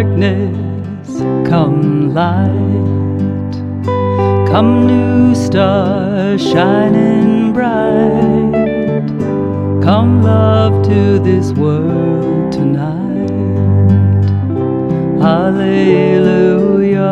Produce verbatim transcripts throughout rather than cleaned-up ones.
darkness, come light. Come new star shining bright. Come love to this world tonight. Hallelujah.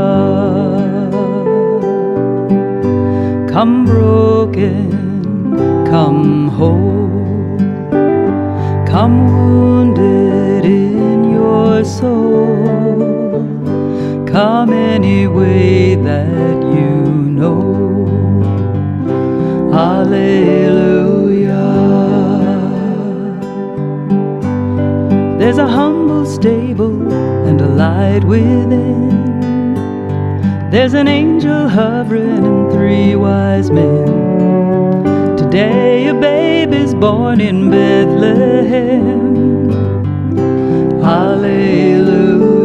Come broken, come whole. Come wounded in your soul. Come any way that you know. Hallelujah. There's a humble stable and a light within. There's an angel hovering and three wise men. Today a babe is born in Bethlehem. Hallelujah.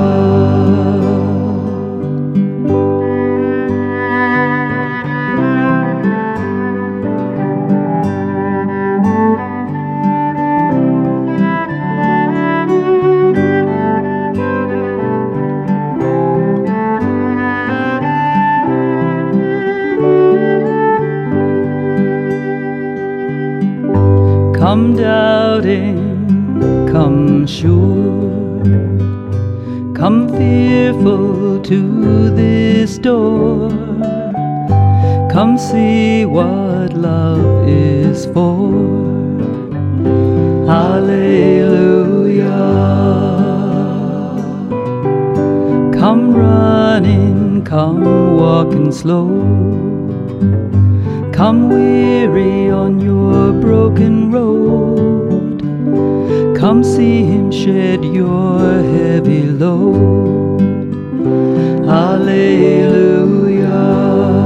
Come doubting, come sure. Come fearful to this door. Come see what love is for. Hallelujah. Come running, come walking slow. Come weary on your broken road. Come see him shed your heavy load. Hallelujah.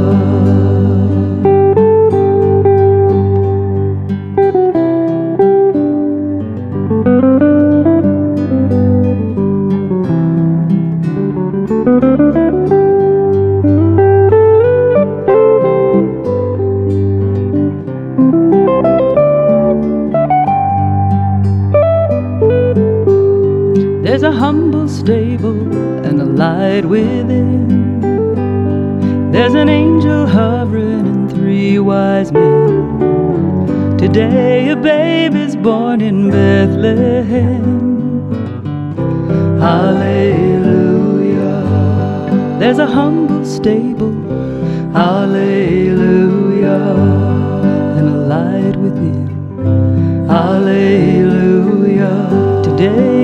There's a humble stable and a light within. There's an angel hovering and three wise men. Today a babe is born in Bethlehem. Hallelujah. There's a humble stable, hallelujah, and a light within. Hallelujah. Today